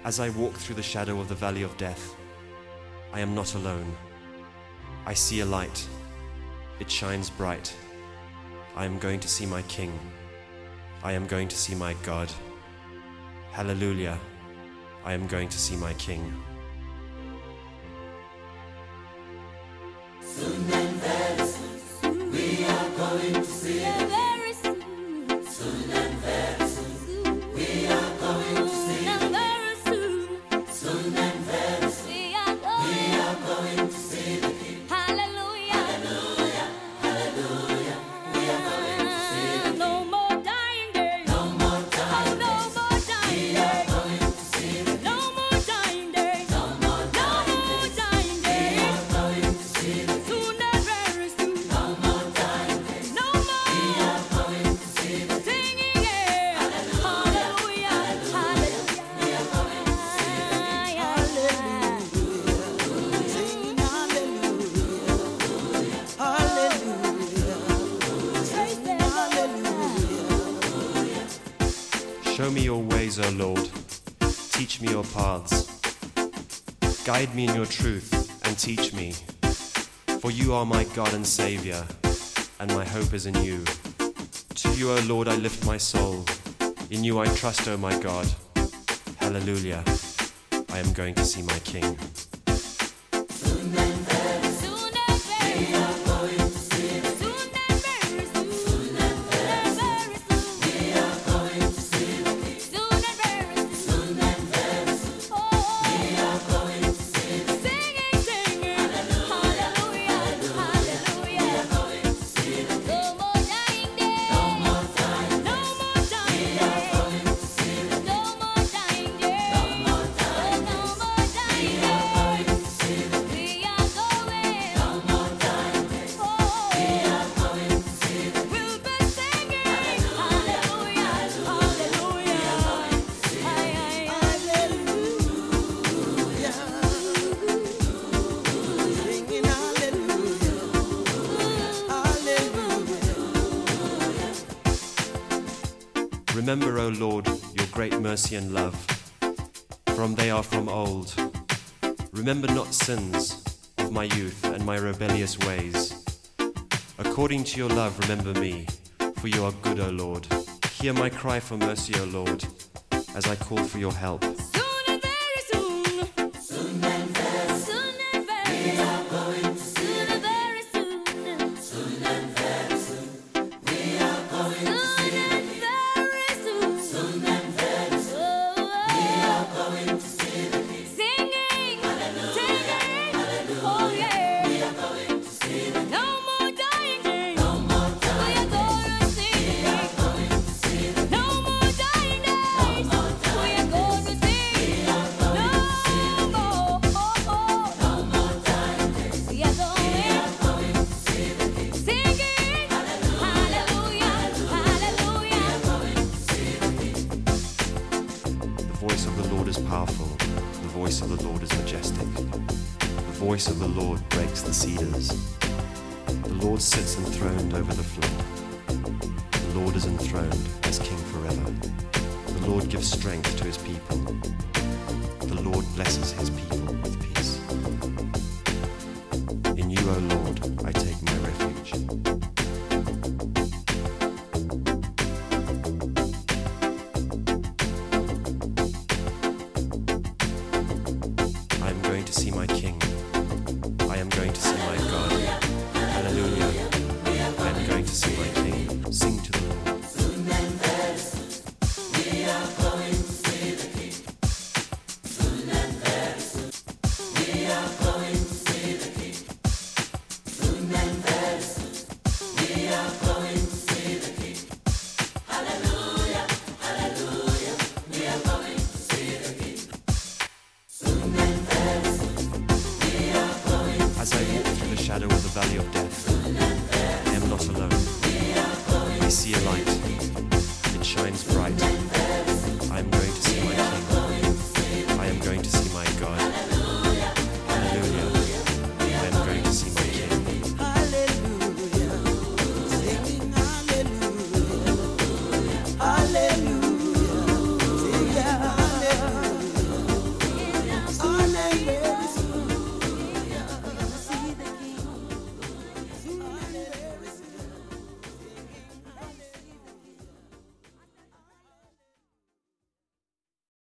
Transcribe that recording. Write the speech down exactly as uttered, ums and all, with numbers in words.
As I walk through the shadow of the valley of death, I am not alone. I see a light. It shines bright. I am going to see my King. I am going to see my God. Hallelujah. I am going to see my King. Soon and very soon, we are going to see the very soon. Soon and very soon, we are going to see the very soon. Soon and very soon, we are going, we are going to see the King. Hallelujah, hallelujah, hallelujah. We are going to see the King. No more dying days. No more dying days. No more dying days. We are going to see the King. No more dying days. No more dying days. We are going to see the King. Soon and very soon. No more dying days. No more. We are going to see the King. Singing, yeah. Hallelujah, hallelujah. We are going to see the King. Hallelujah. Singing hallelujah, hallelujah, singing hallelujah. Show me your ways, O Lord. Teach me your paths. Guide me in your truth and teach me. For you are my God and Savior, and my hope is in you. To you, O Lord, I lift my soul. In you I trust, O my God. Hallelujah. I am going to see my King. Soon and very soon. Soon and very soon. We are going to see the King. Soon and very soon. Soon and very soon. We are going to see the King. Soon and very soon. Soon and very soon. We are going to see the King. Singing, singing. Hallelujah, hallelujah. We are going to see the King. No more dying days. No more dying days. No more dying days. We are going to see the King. No more dying days. No more dying days. No more dying days. We are going to see the King. We are going. No more dying days. We are going to see the King. We'll be singing. Hallelujah, hallelujah. We are going to see the King. Singing hallelujah, hallelujah. Remember, O Lord, your great mercy and love, from they are from old. Remember not sins of my youth and my rebellious ways. According to your love, remember me, for you are good, O Lord. Hear my cry for mercy, O Lord, as I call for your help. Soon and very soon. Soon and very soon. Soon and very soon. We are going to see soon and very soon. Soon and very soon. We are going to see soon and very soon. Soon and very soon. We are going to see the King. Singing, singing, oh yeah. We are going to see the King. No more dying days. No more dying days. We are going to see the King. We are going to see the King. No more dying days. No more dying days. We are going to see. We are going to see the King. No more, oh, oh. No more dying days. We are going. We are going to see the King. Singing, hallelujah, hallelujah. We are going to see the King. The voice of the Lord is powerful. The voice of the Lord is majestic. The voice of the Lord breaks the cedars. The Lord sits enthroned over the flood. The Lord is enthroned as King forever. The Lord gives strength to his people. The Lord blesses his people with peace. In you, O Lord, I take my refuge. I am going to see my King.